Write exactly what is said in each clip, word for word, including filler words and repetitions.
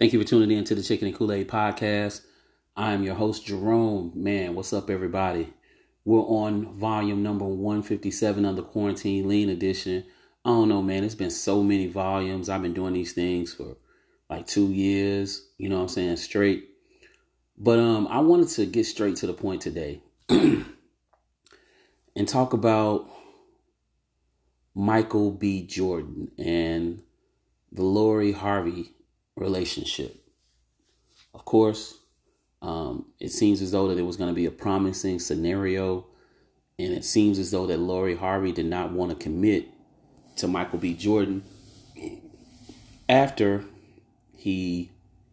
Thank you for tuning in to the Chicken and Kool-Aid podcast. I am your host, Jerome. Man, what's up, everybody? We're on volume number one fifty-seven of the Quarantine Lean Edition. I don't know, man. It's been so many volumes. I've been doing these things for like two years, you know what I'm saying, straight. But um, I wanted to get straight to the point today and talk about Michael B. Jordan and the Lori Harvey relationship. Of course, um, it seems as though that it was going to be a promising scenario, and it seems as though that Lori Harvey did not want to commit to Michael B. Jordan after he.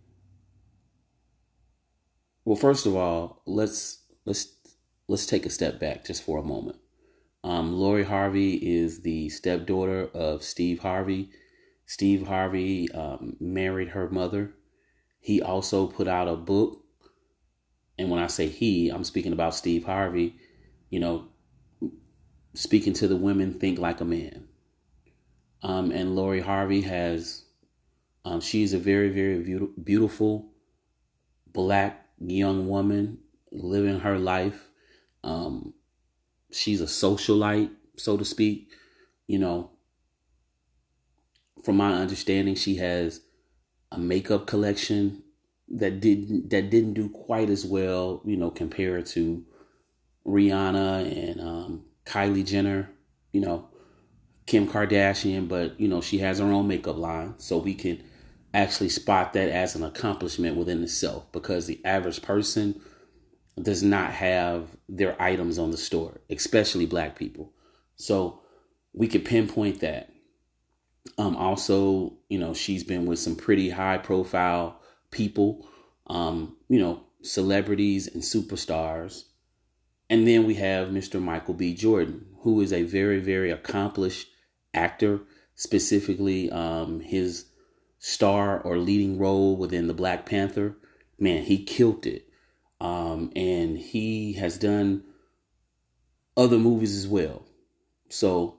Well, first of all, let's let's let's take a step back just for a moment. Um, Lori Harvey is the stepdaughter of Steve Harvey. Steve Harvey um, married her mother. He also put out a book. And when I say he, I'm speaking about Steve Harvey, you know, speaking to the women, think like a man. Um, and Lori Harvey has, um, she's a very, very be- beautiful black young woman living her life. Um, she's a socialite, so to speak, you know. From my understanding, she has a makeup collection that didn't that didn't do quite as well, you know, compared to Rihanna and um, Kylie Jenner, you know, Kim Kardashian. But, you know, she has her own makeup line. So we can actually spot that as an accomplishment within itself, because the average person does not have their items on the store, especially black people. So we could pinpoint that. Um, also, you know, she's been with some pretty high profile people, um, you know, celebrities and superstars. And then we have Mister Michael B. Jordan, who is a very, very accomplished actor, specifically um, his star or leading role within the Black Panther. Man, he killed it. Um, and he has done other movies as well. So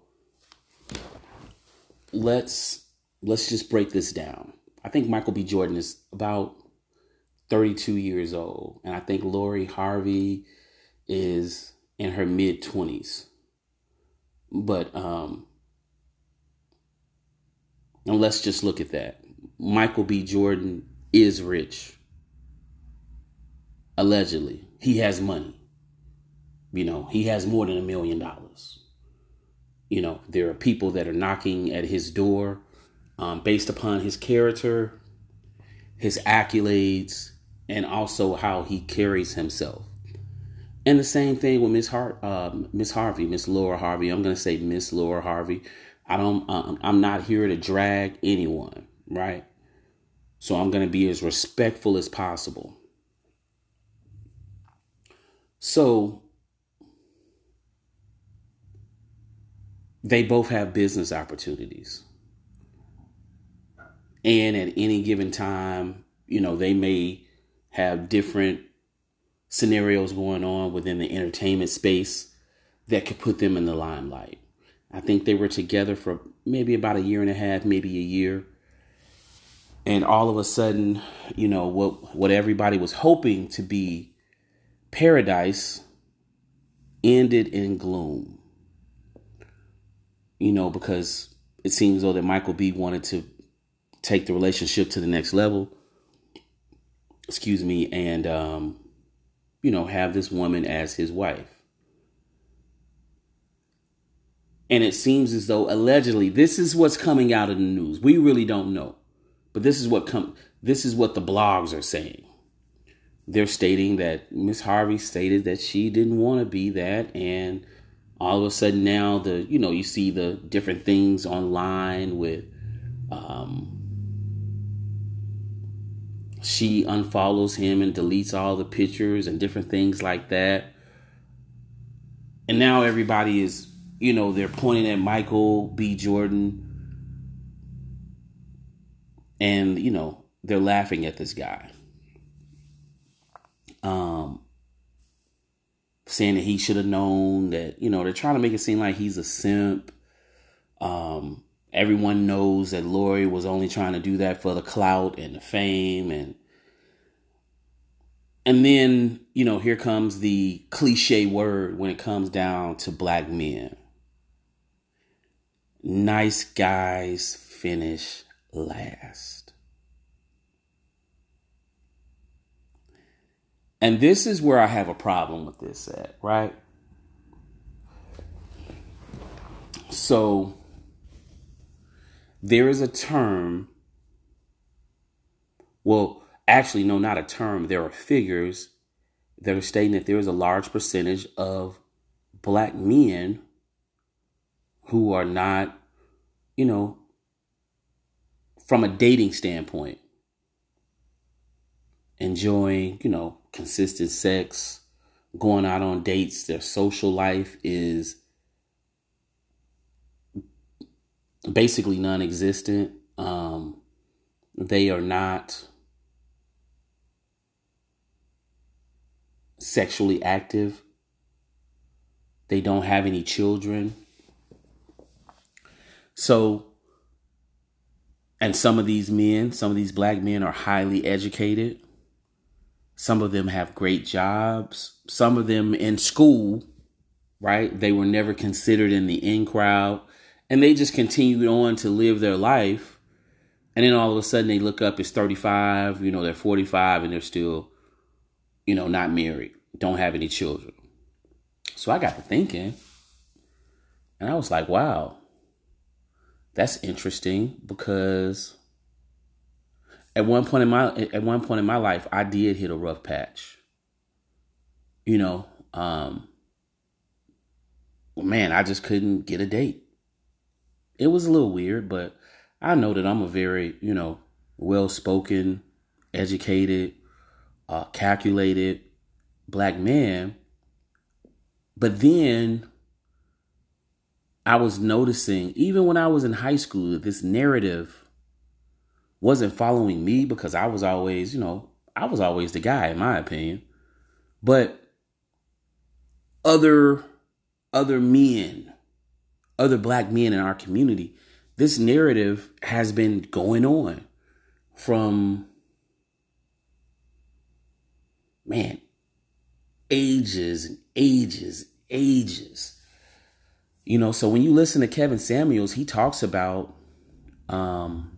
Let's let's just break this down. I think Michael B. Jordan is about thirty-two years old. And I think Lori Harvey is in her mid-twenties. But um, and let's just look at that. Michael B. Jordan is rich. Allegedly. He has money. You know, he has more than a million dollars. You know, there are people that are knocking at his door um, based upon his character, his accolades, and also how he carries himself. And the same thing with Miss Har- um, Miss Harvey, Miss Laura Harvey. I'm going to say Miss Laura Harvey. I don't. Um, I'm not here to drag anyone, right? So I'm going to be as respectful as possible. So they both have business opportunities. And at any given time, you know, they may have different scenarios going on within the entertainment space that could put them in the limelight. I think they were together for maybe about a year and a half, maybe a year. And all of a sudden, you know, what, what everybody was hoping to be paradise ended in gloom. You know, because it seems though that Michael B wanted to take the relationship to the next level, excuse me, and, um, you know, have this woman as his wife. And it seems as though allegedly this is what's coming out of the news. We really don't know. But this is what come. This is what the blogs are saying. They're stating that Miss Harvey stated that she didn't want to be that. And all of a sudden now, the you know, you see the different things online with um, she unfollows him and deletes all the pictures and different things like that. And now everybody is, you know, they're pointing at Michael B. Jordan and, you know, they're laughing at this guy. Um, saying that he should have known that, you know, they're trying to make it seem like he's a simp. Um, Everyone knows that Lori was only trying to do that for the clout and the fame. And and then, you know, here comes the cliche word when it comes down to black men. Nice guys finish last. And this is where I have a problem with this at, right? So there is a term. Well, actually, no, not a term. There are figures that are stating that there is a large percentage of black men who are not, you know, from a dating standpoint, enjoying, you know, consistent sex, going out on dates. Their social life is basically non-existent. Um, they are not sexually active. They don't have any children. So, and some of these men, some of these black men are highly educated. Some of them have great jobs. Some of them in school, right? They were never considered in the in crowd. And they just continued on to live their life. And then all of a sudden they look up, it's thirty-five, you know, they're forty-five and they're still, you know, not married, don't have any children. So I got to thinking, and I was like, wow, that's interesting, because at one point in my at one point in my life, I did hit a rough patch. You know, um, man, I just couldn't get a date. It was a little weird, but I know that I'm a very, you know, well-spoken, educated, uh, calculated black man. But then I was noticing, even when I was in high school, that this narrative wasn't following me, because I was always, you know, I was always the guy, in my opinion. But other, other men, other black men in our community, this narrative has been going on from, man, ages and ages, ages. You know, so when you listen to Kevin Samuels, he talks about um,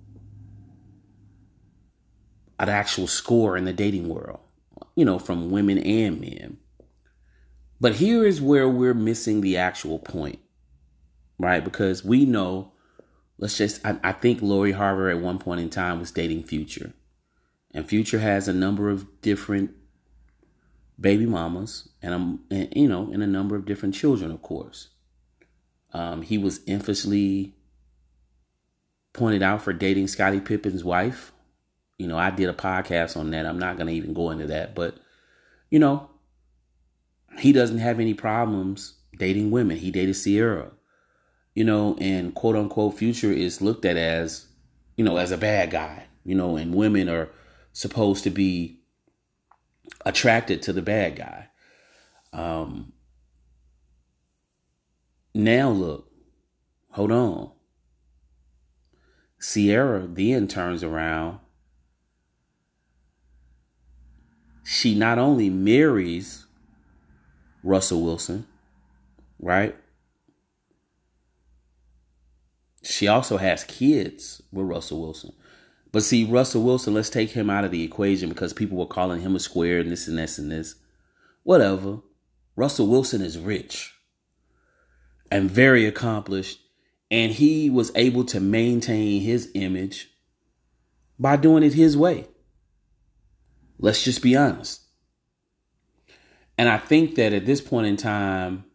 an actual score in the dating world, you know, from women and men. But here is where we're missing the actual point, right? Because we know, let's just, I, I think Lori Harvey at one point in time was dating Future. And Future has a number of different baby mamas and, um, and you know, and a number of different children, of course. Um, he was infamously pointed out for dating Scottie Pippen's wife. You know, I did a podcast on that. I'm not going to even go into that. But, you know, he doesn't have any problems dating women. He dated Sierra, you know, and quote unquote Future is looked at as, you know, as a bad guy, you know, and women are supposed to be attracted to the bad guy. Um, now, look, hold on. Sierra then turns around. She not only marries Russell Wilson, right? She also has kids with Russell Wilson. But see, Russell Wilson, let's take him out of the equation, because people were calling him a square and this and this and this. Whatever. Russell Wilson is rich and very accomplished, and he was able to maintain his image by doing it his way. Let's just be honest. And I think that at this point in time,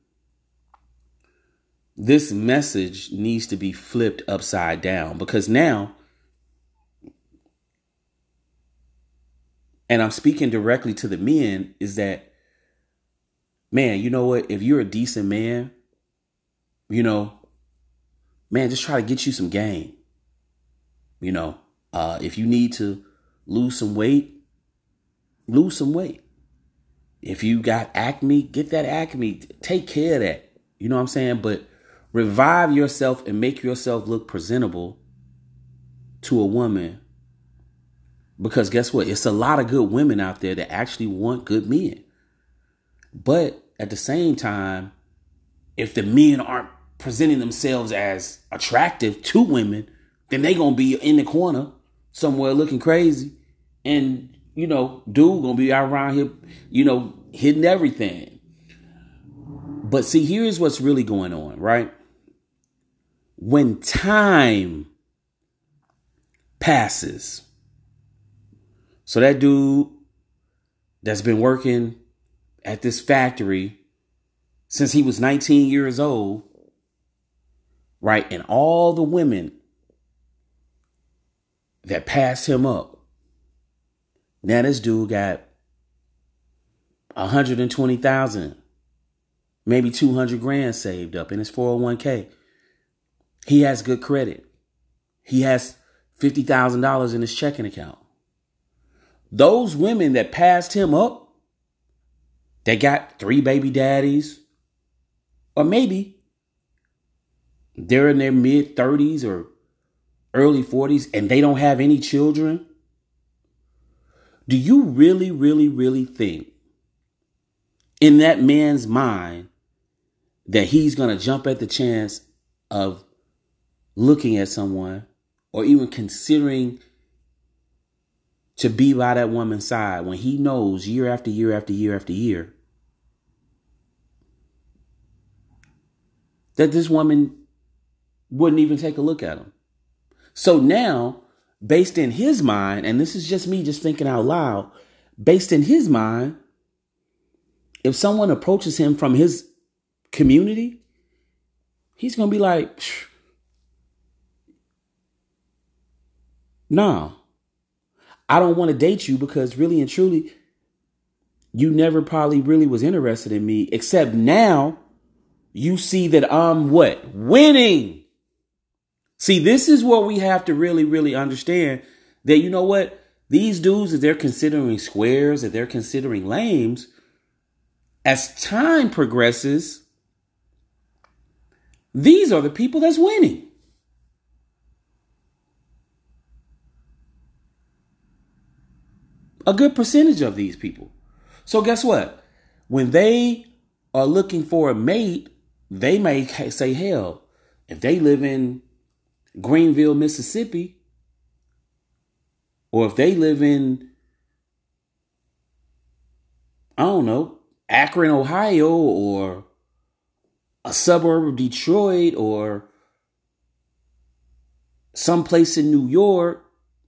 this message needs to be flipped upside down, because now, and I'm speaking directly to the men, is that, man, you know what? If you're a decent man, you know, man, just try to get you some game. You know, uh, if you need to lose some weight, lose some weight. If you got acne, get that acne. Take care of that. You know what I'm saying? But revive yourself and make yourself look presentable to a woman. Because guess what? It's a lot of good women out there that actually want good men. But at the same time, if the men aren't presenting themselves as attractive to women, then they going to be in the corner somewhere looking crazy. And, you know, dude going to be out around here, you know, hitting everything. But see, here's what's really going on, right? When time passes, so that dude that's been working at this factory since he was nineteen years old, right? And all the women that passed him up. Now this dude got one hundred twenty thousand, maybe two hundred grand saved up in his four oh one k. He has good credit. He has fifty thousand dollars in his checking account. Those women that passed him up, they got three baby daddies, or maybe they're in their mid thirties or early forties and they don't have any children. Do you really, really, really think in that man's mind that he's going to jump at the chance of looking at someone or even considering to be by that woman's side when he knows year after year after year after year that this woman wouldn't even take a look at him? So now, based in his mind, and this is just me just thinking out loud, based in his mind, if someone approaches him from his community, he's going to be like, no, I don't want to date you because really and truly, you never probably really was interested in me, except now you see that I'm what? Winning. See, this is what we have to really, really understand, that, you know what? These dudes that they're considering squares, that they're considering lames, as time progresses, these are the people that's winning. A good percentage of these people. So guess what? When they are looking for a mate, they may say, hell, if they live in Greenville, Mississippi, or if they live in, I don't know, Akron, Ohio, or a suburb of Detroit, or someplace in New York,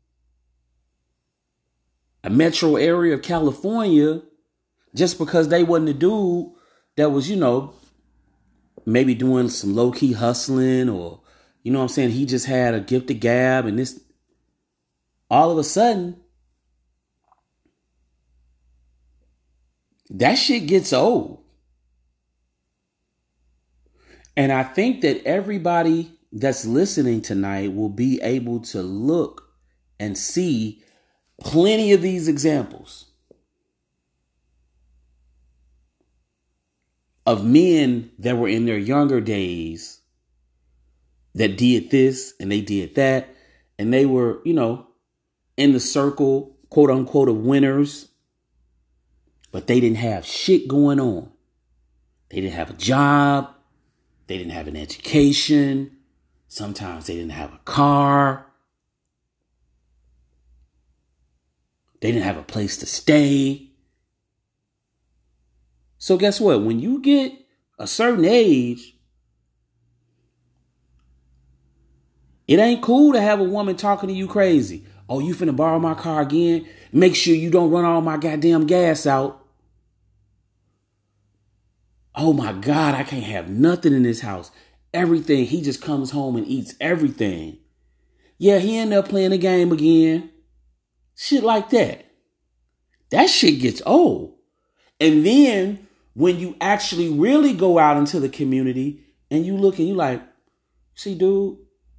a metro area of California, just because they wasn't a dude that was, you know, maybe doing some low-key hustling, or, you know what I'm saying, he just had a gift of gab, and this, all of a sudden, that shit gets old. And I think that everybody that's listening tonight will be able to look and see plenty of these examples of men that were in their younger days that did this and they did that, and they were, you know, in the circle, quote unquote, of winners, but they didn't have shit going on. They didn't have a job. They didn't have an education. Sometimes they didn't have a car. They didn't have a place to stay. So guess what? When you get a certain age, it ain't cool to have a woman talking to you crazy. Oh, you finna borrow my car again? Make sure you don't run all my goddamn gas out. Oh my God, I can't have nothing in this house. Everything. He just comes home and eats everything. Yeah, he ended up playing the game again. Shit like that. That shit gets old. And then when you actually really go out into the community and you look and you like, see, dude,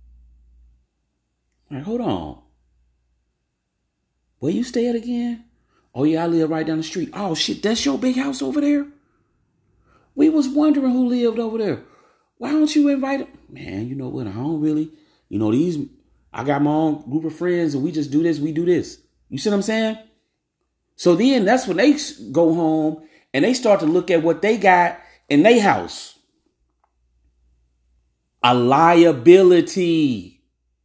like, hold on. Where you stay at again? Oh yeah, I live right down the street. Oh shit, that's your big house over there? We was wondering who lived over there. Why don't you invite him? Man, you know what? I don't really, you know, these, I got my own group of friends and we just do this, we do this. You see what I'm saying? So then that's when they go home and they start to look at what they got in their house. A liability.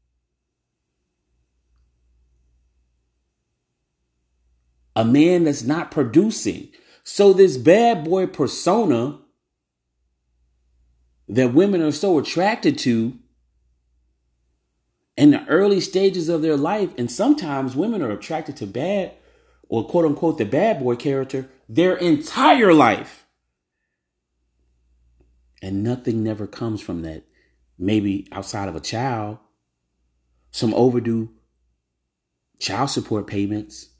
A man that's not producing. So this bad boy persona that women are so attracted to in the early stages of their life, and sometimes women are attracted to bad or quote unquote the bad boy character their entire life. And nothing never comes from that. Maybe outside of a child, some overdue child support payments,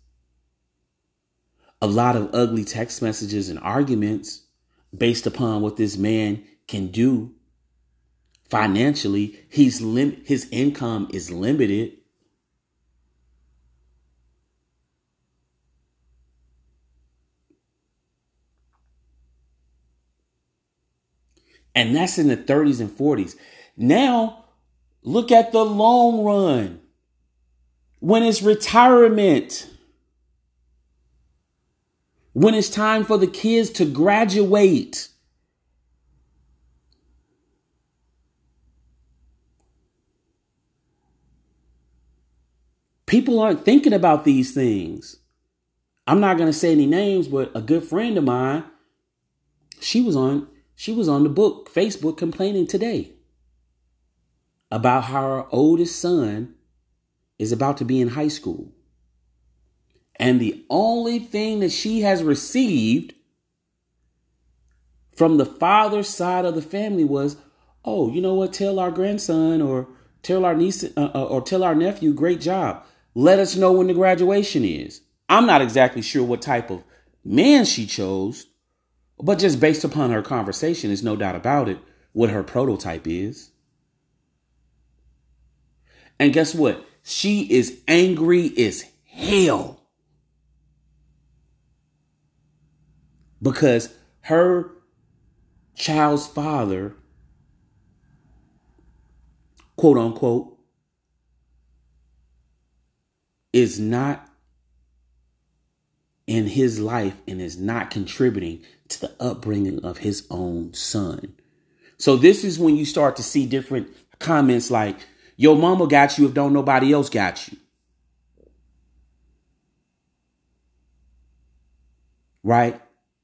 a lot of ugly text messages and arguments based upon what this man can do financially. He's lim- his income is limited. And that's in the thirties and forties. Now, look at the long run. When it's retirement. When it's time for the kids to graduate. People aren't thinking about these things. I'm not going to say any names, but a good friend of mine, she was on, she was on the book, Facebook, complaining today about how her oldest son is about to be in high school. And the only thing that she has received from the father's side of the family was, oh, you know what? Tell our grandson or tell our niece uh, or tell our nephew, great job. Let us know when the graduation is. I'm not exactly sure what type of man she chose, but just based upon her conversation, there's no doubt about it, what her prototype is. And guess what? She is angry as hell because her child's father, quote unquote, is not in his life and is not contributing to the upbringing of his own son. So this is when you start to see different comments like, your mama got you if don't nobody else got you. Right?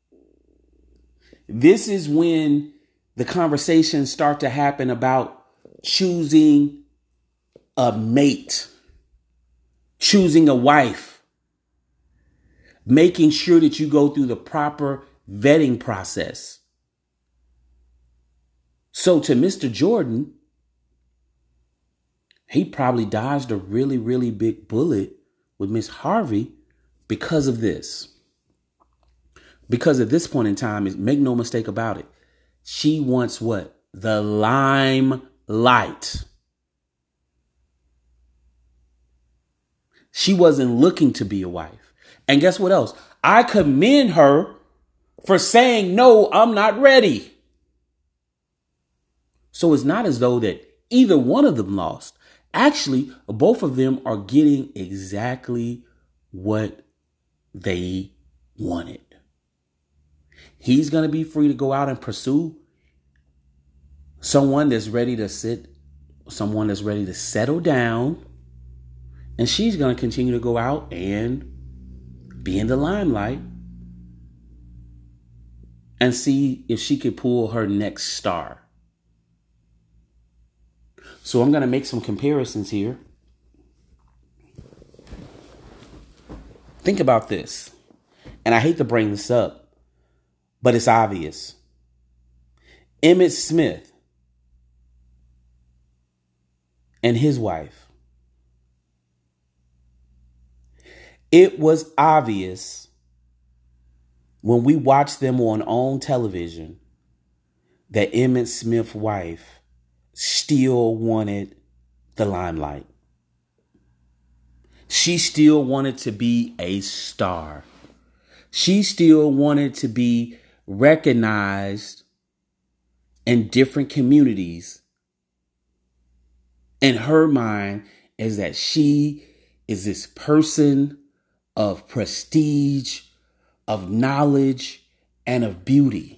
This is when the conversations start to happen about choosing a mate, choosing a wife, making sure that you go through the proper vetting process. So to Mister Jordan, he probably dodged a really, really big bullet with Miss Harvey because of this. Because at this point in time, make no mistake about it, she wants what? The limelight. She wasn't looking to be a wife. And guess what else? I commend her for saying, no, I'm not ready. So it's not as though that either one of them lost. Actually, both of them are getting exactly what they wanted. He's going to be free to go out and pursue someone that's ready to sit, someone that's ready to settle down. And she's going to continue to go out and be in the limelight and see if she could pull her next star. So I'm going to make some comparisons here. Think about this. And I hate to bring this up, but it's obvious. Emmitt Smith and his wife. It was obvious when we watched them on on television that Emmitt Smith's wife still wanted the limelight. She still wanted to be a star. She still wanted to be recognized in different communities, in her mind, is that she is this person of prestige, of knowledge, and of beauty.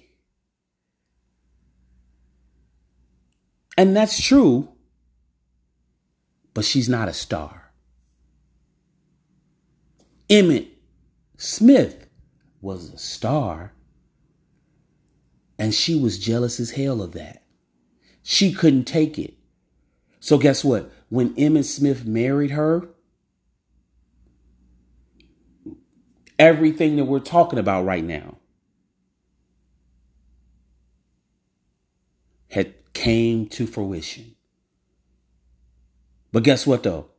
And that's true, but she's not a star. Emmitt Smith was a star, and she was jealous as hell of that. She couldn't take it. So guess what? When Emmitt Smith married her, everything that we're talking about right now had came to fruition. But guess what though?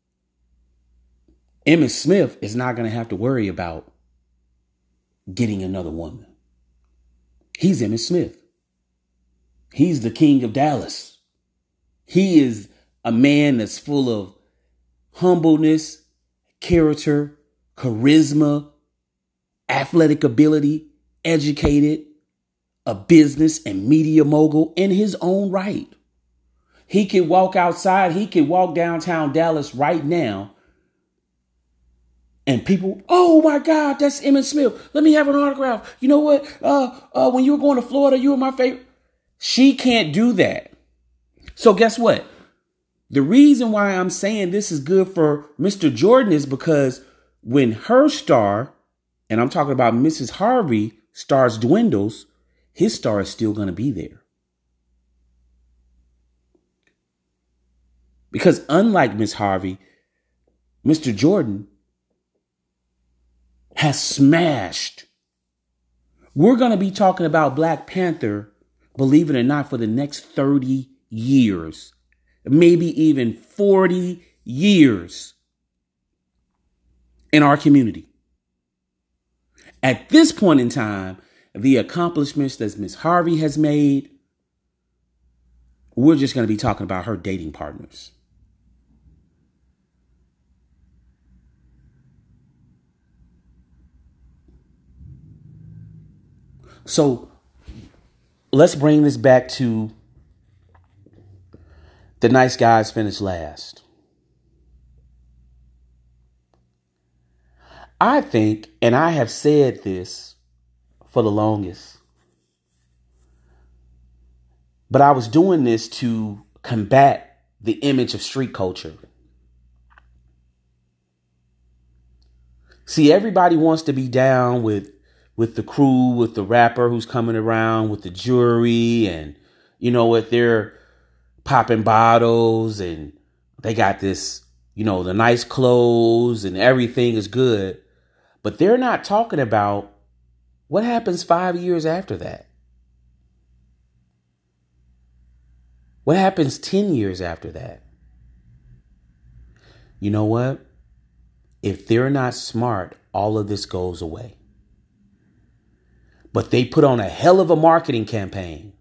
Emmitt Smith is not going to have to worry about getting another woman. He's Emmitt Smith. He's the king of Dallas. He is a man that's full of humbleness, character, charisma, athletic ability, educated, a business and media mogul in his own right. He could walk outside. He could walk downtown Dallas right now. And people, oh my God, that's Emmitt Smith. Let me have an autograph. You know what? Uh, uh, when you were going to Florida, you were my favorite. She can't do that. So guess what? The reason why I'm saying this is good for Mister Jordan is because when her star, and I'm talking about Missus Harvey, stars dwindles, his star is still going to be there. Because unlike Miss Harvey, Mister Jordan has smashed. We're going to be talking about Black Panther, believe it or not, for the next thirty years, maybe even forty years in our community. At this point in time, the accomplishments that Miss Harvey has made, we're just going to be talking about her dating partners. So let's bring this back to the nice guys finish last. I think, and I have said this for the longest, but I was doing this to combat the image of street culture. See, everybody wants to be down with with the crew, with the rapper who's coming around with the jewelry, and you know what, they're popping bottles and they got this, you know, the nice clothes and everything is good. But they're not talking about what happens five years after that. What happens ten years after that? You know what? If they're not smart, all of this goes away. But they put on a hell of a marketing campaign.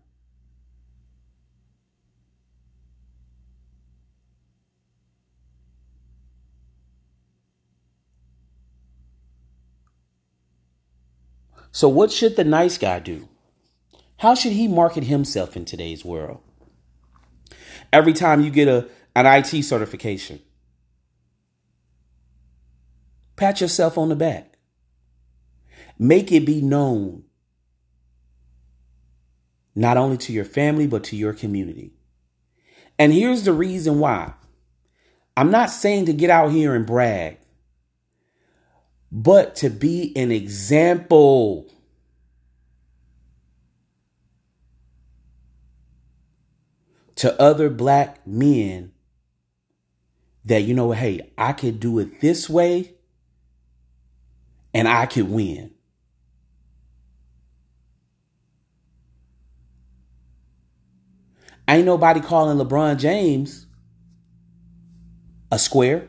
So what should the nice guy do? How should he market himself in today's world? Every time you get a an I T certification, pat yourself on the back. Make it be known, not only to your family, but to your community. And here's the reason why. I'm not saying to get out here and brag, but to be an example. To other black men that, you know, hey, I could do it this way and I could win. Ain't nobody calling LeBron James a square.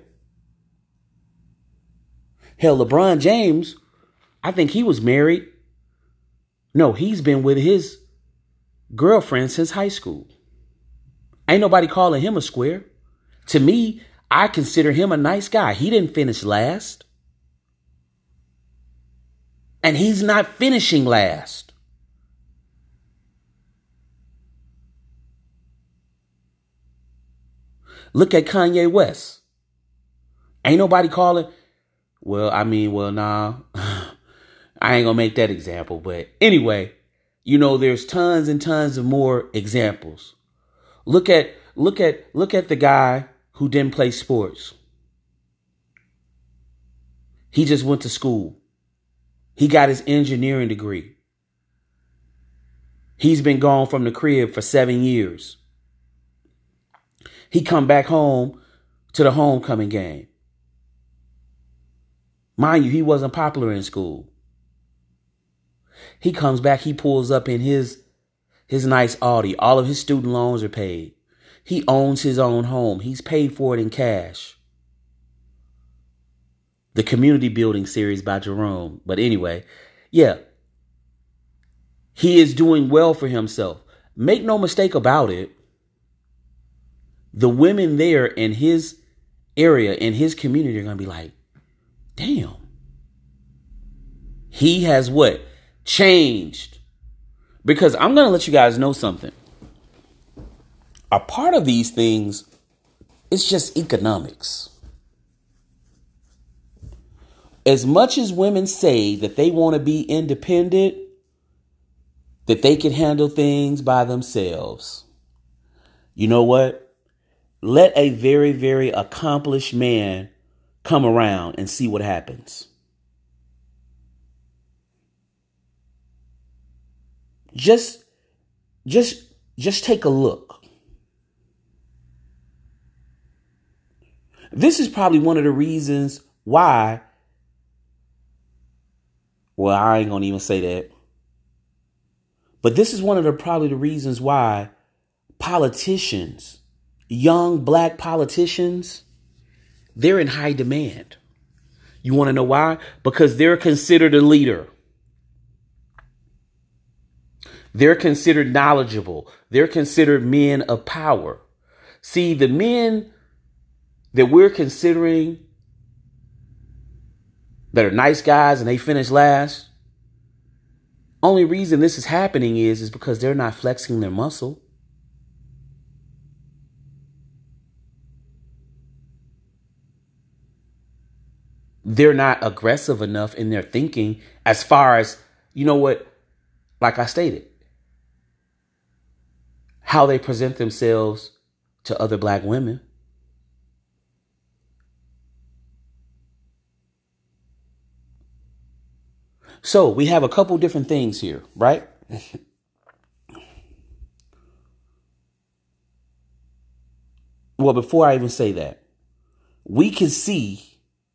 Hell, LeBron James, I think he was married. No, he's been with his girlfriend since high school. Ain't nobody calling him a square. To me, I consider him a nice guy. He didn't finish last. And he's not finishing last. Look at Kanye West. Ain't nobody calling. Well, I mean, well, nah. I ain't gonna make that example. But anyway, you know, there's tons and tons of more examples. Look at, look at, look at the guy who didn't play sports. He just went to school. He got his engineering degree. He's been gone from the crib for seven years. He come back home to the homecoming game. Mind you, he wasn't popular in school. He comes back, he pulls up in his, his nice Audi. All of his student loans are paid. He owns his own home. He's paid for it in cash. The Community Building series by Jerome. But anyway, yeah. He is doing well for himself. Make no mistake about it. The women there in his area, in his community, are going to be like, damn. He has what? Changed. Because I'm going to let you guys know something. A part of these things is just economics. As much as women say that they want to be independent, that they can handle things by themselves, you know what? Let a very, very accomplished man come around and see what happens. Just, just, just take a look. This is probably one of the reasons why. Well, I ain't gonna even say that. But this is one of the probably the reasons why politicians, young black politicians, they're in high demand. You want to know why? Because they're considered a leader. They're considered knowledgeable. They're considered men of power. See, the men that we're considering that are nice guys and they finish last, only reason this is happening is, is because they're not flexing their muscle. They're not aggressive enough in their thinking as far as, you know what, like I stated, how they present themselves to other black women. So we have a couple different things here, right? Well, before I even say that, we can see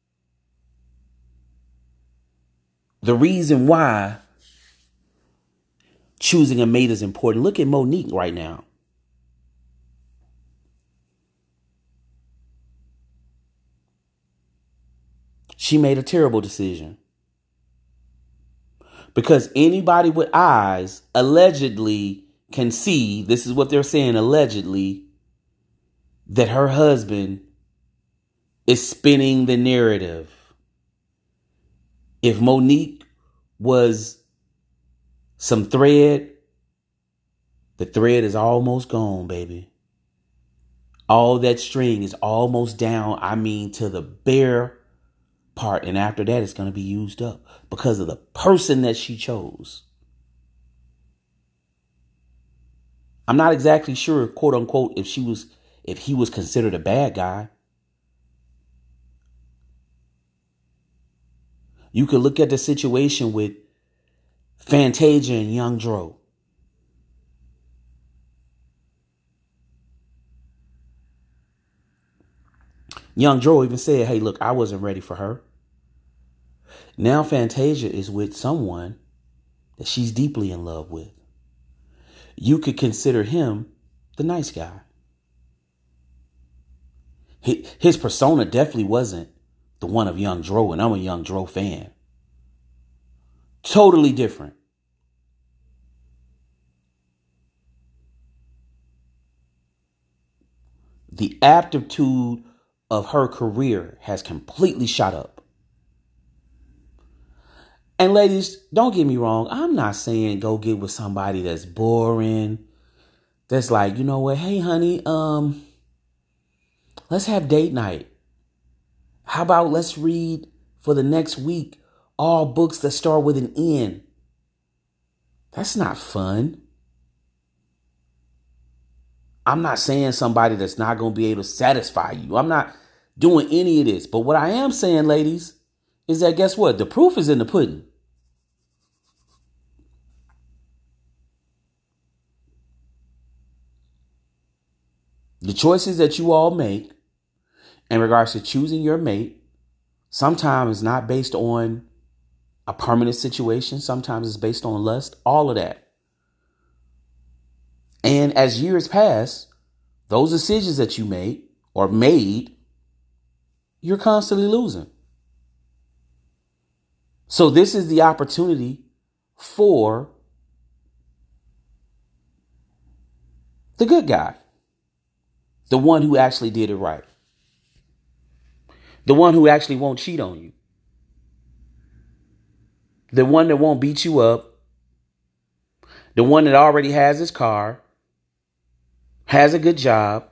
the reason why choosing a mate is important. Look at Monique right now. She made a terrible decision. Because anybody with eyes allegedly can see, this is what they're saying, allegedly, that her husband is spinning the narrative. If Monique was some thread, the thread is almost gone, baby. All that string is almost down, I mean, to the bare part. And after that, it's going to be used up because of the person that she chose. I'm not exactly sure, quote unquote, if she was, if he was considered a bad guy. You could look at the situation with Fantasia and Young Dro. Young Dro even said, hey, look, I wasn't ready for her. Now Fantasia is with someone that she's deeply in love with. You could consider him the nice guy. His persona definitely wasn't the one of Young Dro, and I'm a Young Dro fan. Totally different. The aptitude of her career has completely shot up. And ladies, don't get me wrong. I'm not saying go get with somebody that's boring. That's like, you know what? Hey, honey, um, Let's have date night. How about let's read for the next week all books that start with an N? That's not fun. I'm not saying somebody that's not going to be able to satisfy you. I'm not doing any of this. But what I am saying, ladies, is that guess what? The proof is in the pudding. The choices that you all make in regards to choosing your mate sometimes is not based on a permanent situation. Sometimes it's based on lust, all of that. And as years pass, those decisions that you made or made, you're constantly losing. So this is the opportunity for the good guy. The one who actually did it right. The one who actually won't cheat on you. The one that won't beat you up. The one that already has his car. Has a good job.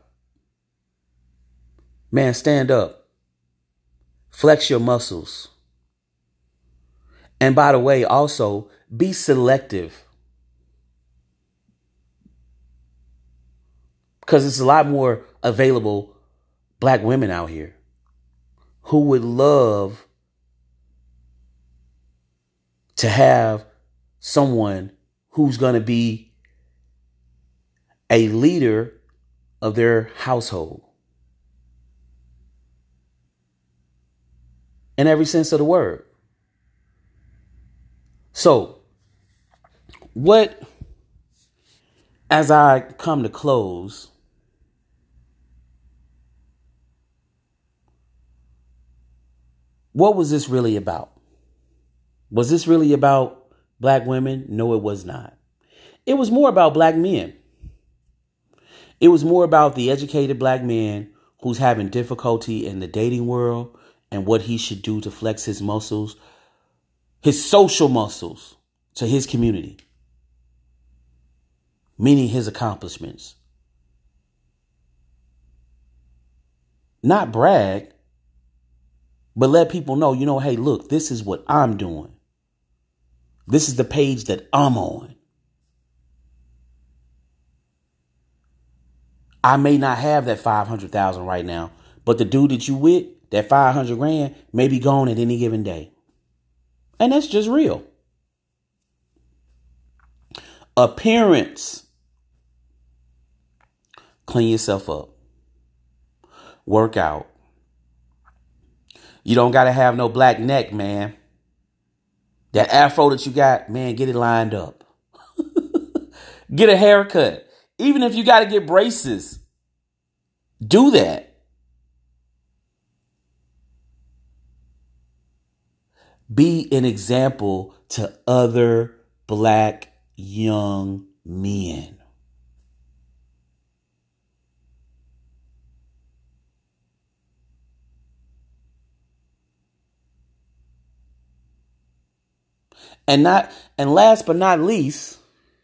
Man, stand up. Flex your muscles. And by the way, also be selective. Because there's a lot more available black women out here who would love to have someone who's going to be a leader of their household. In every sense of the word. So, what, as I come to close, what was this really about? Was this really about black women? No, it was not. It was more about black men. It was more about the educated black man who's having difficulty in the dating world and what he should do to flex his muscles, his social muscles to his community, meaning his accomplishments. Not brag, but let people know, you know, hey, look, this is what I'm doing. This is the page that I'm on. I may not have that five hundred thousand right now, but the dude that you with, that five hundred grand may be gone at any given day. And that's just real. Appearance. Clean yourself up. Work out. You don't got to have no black neck, man. That afro that you got, man, get it lined up. Get a haircut. Even if you got to get braces, do that. Be an example to other black young men. And not, and last but not least,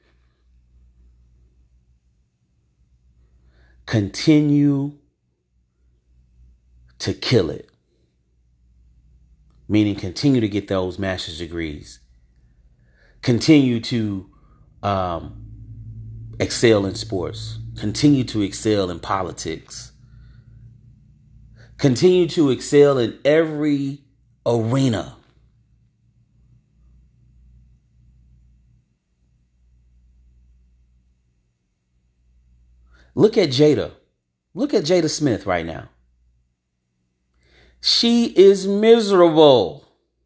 continue to kill it. Meaning continue to get those master's degrees. Continue to um, excel in sports. Continue to excel in politics. Continue to excel in every arena. Look at Jada. Look at Jada Smith right now. She is miserable.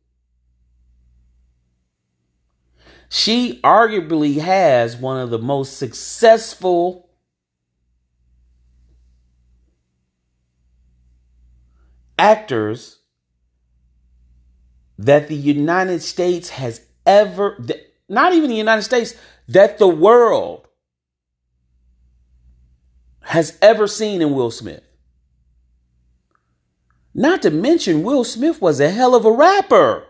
She arguably has one of the most successful actors that the United States has ever, not even the United States, that the world has ever seen in Will Smith. Not to mention, Will Smith was a hell of a rapper.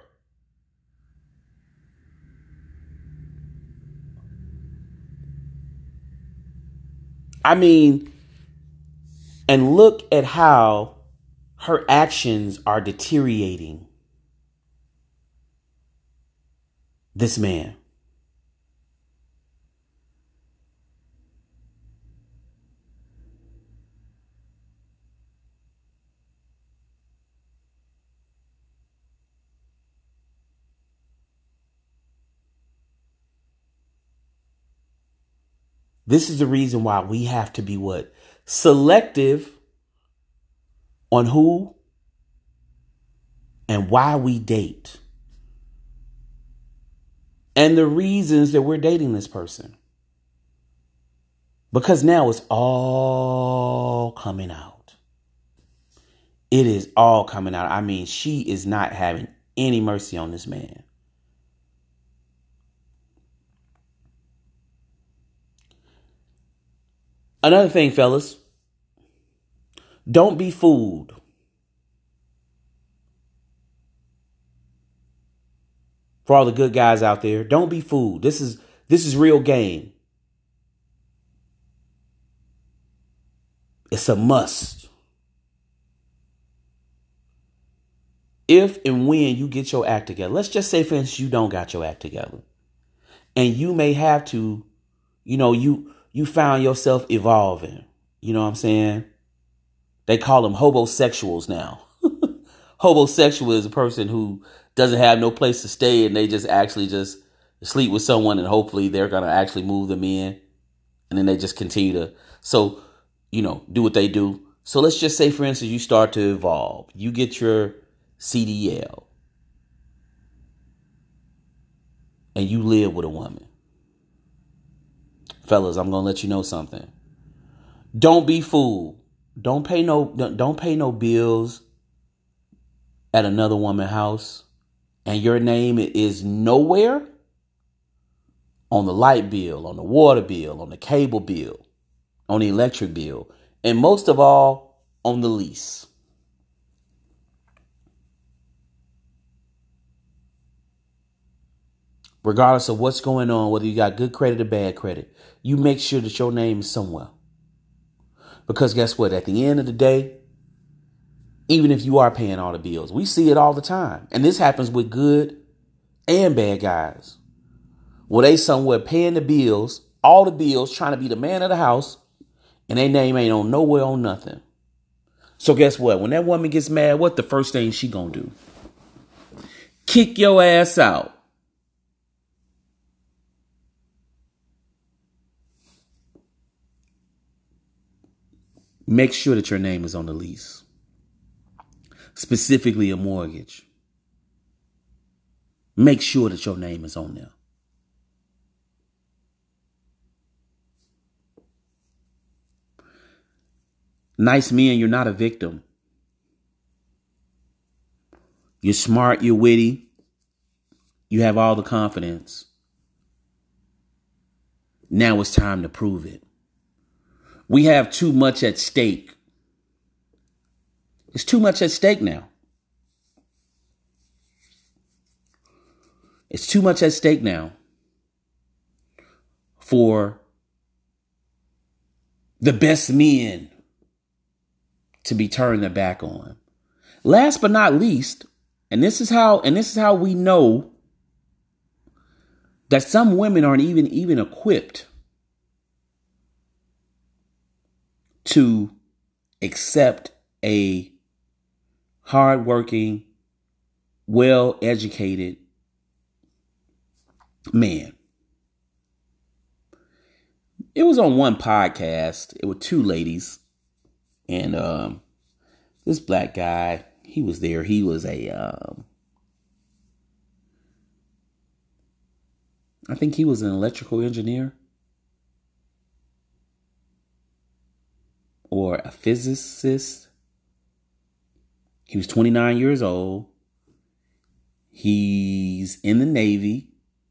I mean, And look at how her actions are deteriorating this man. This is the reason why we have to be what? Selective on who and why we date. And the reasons that we're dating this person. Because now it's all coming out. It is all coming out. I mean, she is not having any mercy on this man. Another thing, fellas, don't be fooled. For all the good guys out there, don't be fooled. This is this is real game. It's a must. If and when you get your act together, let's just say, for instance, you don't got your act together, and you may have to, you know, you you found yourself evolving. You know what I'm saying? They call them hobosexuals now. Hobosexual is a person who doesn't have no place to stay, and they just actually just sleep with someone, and hopefully they're going to actually move them in, and then they just continue to, so, you know, do what they do. So let's just say, for instance, you start to evolve. You get your C D L, and you live with a woman. Fellas, I'm going to let you know something. Don't be fooled. Don't pay no, don't pay no bills at another woman's house, and your name is nowhere on the light bill, on the water bill, on the cable bill, on the electric bill, and most of all, on the lease. Regardless of what's going on, whether you got good credit or bad credit, you make sure that your name is somewhere. Because guess what? At the end of the day, even if you are paying all the bills, we see it all the time. And this happens with good and bad guys. Well, they somewhere paying the bills, all the bills, trying to be the man of the house, and their name ain't on nowhere on nothing. So guess what? When that woman gets mad, what the first thing she gonna do? Kick your ass out. Make sure that your name is on the lease. Specifically a mortgage. Make sure that your name is on there. Nice men, you're not a victim. You're smart, you're witty. You have all the confidence. Now it's time to prove it. We have too much at stake. It's too much at stake now. It's too much at stake now for the best men to be turned their back on. Last but not least, and this is how and this is how we know that some women aren't even even equipped to accept a hardworking, well-educated man. It was on one podcast. It were two ladies, and um, this black guy, he was there. He was a, um, I think he was an electrical engineer. Or a physicist. He was twenty-nine years old. He's in the Navy.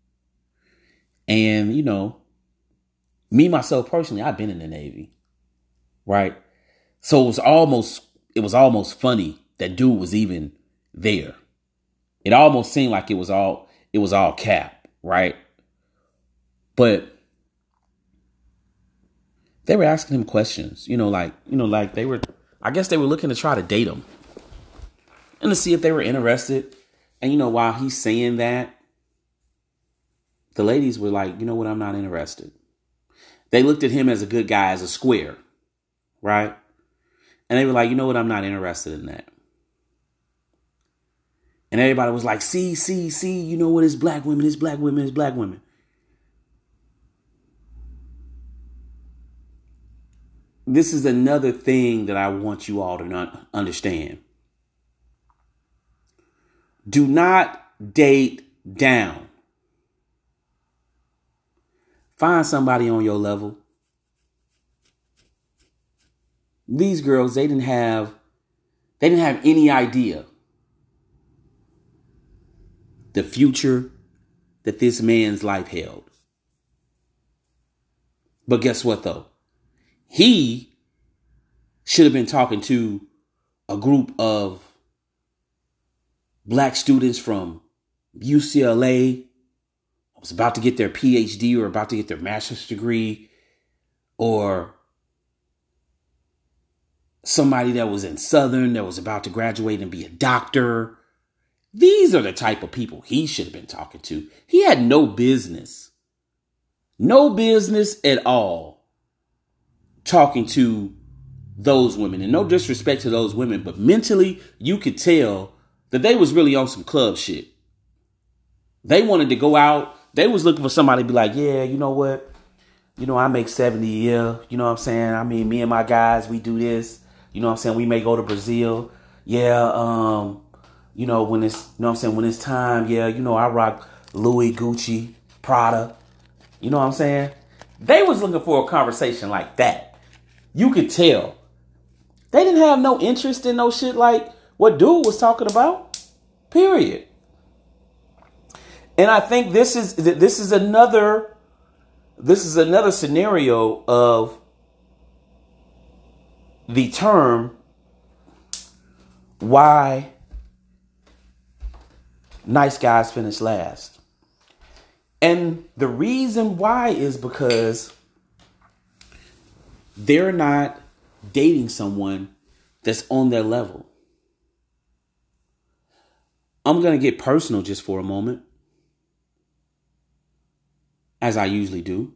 And, you know, me, myself, personally, I've been in the Navy. Right? So it was almost, it was almost funny that dude was even there. It almost seemed like it was all, it was all cap. Right? But They were asking him questions, you know, like, you know, like they were, I guess they were looking to try to date him and to see if they were interested. And, you know, while he's saying that, the ladies were like, you know what, I'm not interested. They looked at him as a good guy, as a square, right? And they were like, you know what, I'm not interested in that. And everybody was like, see, see, see, you know what, it's black women, it's black women, it's black women. This is another thing that I want you all to not understand. Do not date down. Find somebody on your level. These girls, they didn't have, they didn't have any idea the future that this man's life held. But guess what, though? He should have been talking to a group of black students from U C L A, was about to get their P H D or about to get their master's degree, or somebody that was in Southern that was about to graduate and be a doctor. These are the type of people he should have been talking to. He had no business, no business at all talking to those women. And no disrespect to those women, but mentally you could tell that they was really on some club shit. They wanted to go out. They was looking for somebody to be like, yeah, you know what? You know, I make seventy a year. You know what I'm saying? I mean, me and my guys, we do this. You know what I'm saying? We may go to Brazil. Yeah, um, you know, when it's, you know what I'm saying? When it's time, yeah, you know, I rock Louis, Gucci, Prada. You know what I'm saying? They was looking for a conversation like that. You could tell. They didn't have no interest in no shit like what dude was talking about. Period. And I think this is this is another this is another scenario of the term why nice guys finish last. And the reason why is because they're not dating someone that's on their level. I'm going to get personal just for a moment, as I usually do.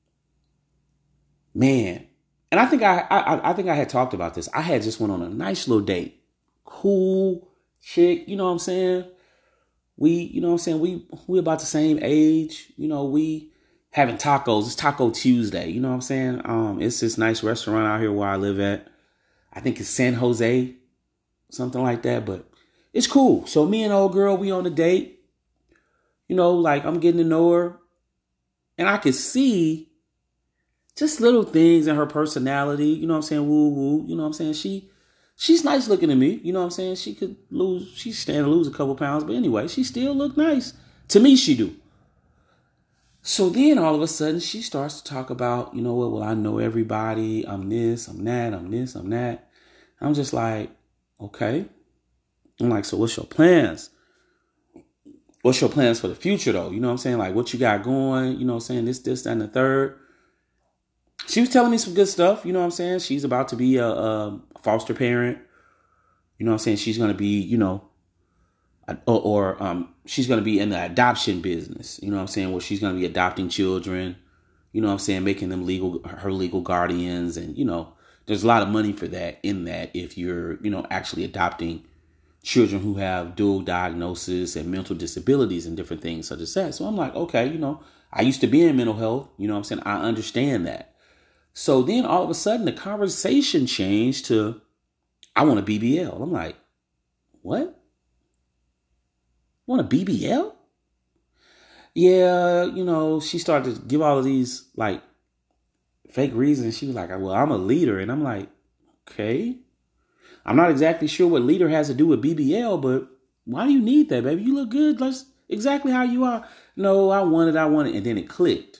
Man, and I think I, I I think I had talked about this. I had just went on a nice little date. Cool chick, you know what I'm saying? We, you know what I'm saying? We we about the same age. You know, we having tacos. It's Taco Tuesday. You know what I'm saying? Um, it's this nice restaurant out here where I live at. I think it's San Jose, something like that. But it's cool. So me and old girl, we on a date. You know, like I'm getting to know her. And I could see just little things in her personality. You know what I'm saying? Woo woo. You know what I'm saying? She she's nice looking to me. You know what I'm saying? She could lose, she's standing to lose a couple pounds. But anyway, she still look nice. To me, she do. So then all of a sudden she starts to talk about, you know what? Well, I know everybody. I'm this, I'm that, I'm this, I'm that. I'm just like, okay. I'm like, so what's your plans? What's your plans for the future, though? You know what I'm saying? Like, what you got going? You know what I'm saying? This, this, that, and the third. She was telling me some good stuff. You know what I'm saying? She's about to be a, a foster parent. You know what I'm saying? She's going to be, you know, or, or um, she's going to be in the adoption business. You know what I'm saying? Where she's going to be adopting children. You know what I'm saying? Making them legal, her legal guardians. And, you know, there's a lot of money for that in that if you're, you know, actually adopting children who have dual diagnosis and mental disabilities and different things such as that. So I'm like, okay, you know, I used to be in mental health. You know what I'm saying? I understand that. So then all of a sudden the conversation changed to, I want a B B L. I'm like, what? Want a B B L? Yeah, you know, she started to give all of these like fake reasons. She was like, well, I'm a leader. And I'm like, okay. I'm not exactly sure what leader has to do with B B L, but why do you need that, baby? You look good. That's exactly how you are. No, I want it. I want it. And then it clicked.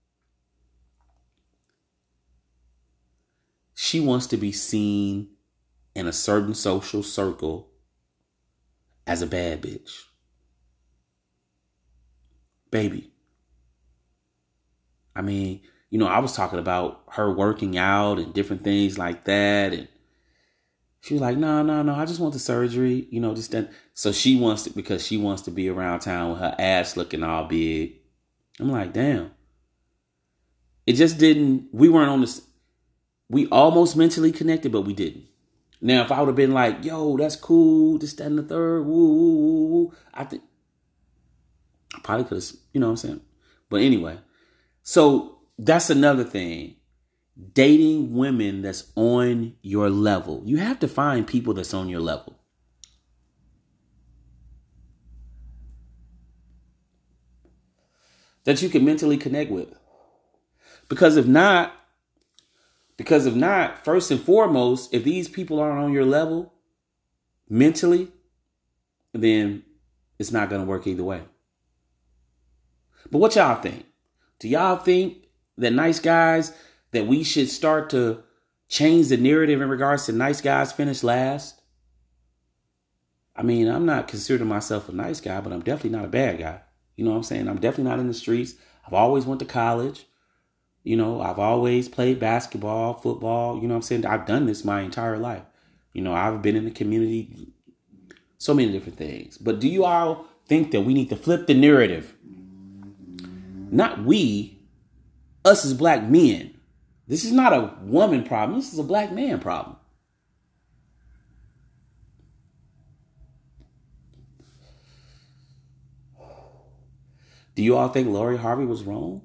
She wants to be seen in a certain social circle as a bad bitch. Baby. I mean, you know, I was talking about her working out and different things like that. And she was like, no, no, no, I just want the surgery, you know, just that. So she wants to, because she wants to be around town with her ass looking all big. I'm like, damn. It just didn't, we weren't on this, we almost mentally connected, but we didn't. Now, if I would have been like, yo, that's cool, this, that, and the third, woo, woo, woo, woo, I think, I probably could have, you know what I'm saying? But anyway, so that's another thing. Dating women that's on your level. You have to find people that's on your level. That you can mentally connect with. Because if not, because if not, first and foremost, if these people aren't on your level mentally, then it's not going to work either way. But what y'all think? Do y'all think that nice guys, that we should start to change the narrative in regards to nice guys finish last? I mean, I'm not considering myself a nice guy, but I'm definitely not a bad guy. You know what I'm saying? I'm definitely not in the streets. I've always went to college. You know, I've always played basketball, football. You know what I'm saying? I've done this my entire life. You know, I've been in the community, so many different things. But do you all think that we need to flip the narrative? Not we, us as black men. This is not a woman problem. This is a black man problem. Do you all think Lori Harvey was wrong?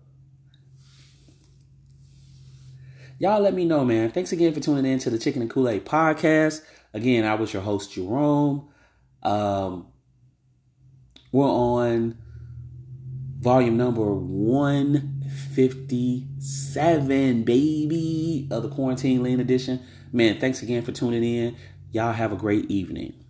Y'all let me know, man. Thanks again for tuning in to the Chicken and Kool-Aid podcast. Again, I was your host, Jerome. Um, we're on volume number one fifty-seven, baby, of the Quarantine Lean Edition. Man, thanks again for tuning in. Y'all have a great evening.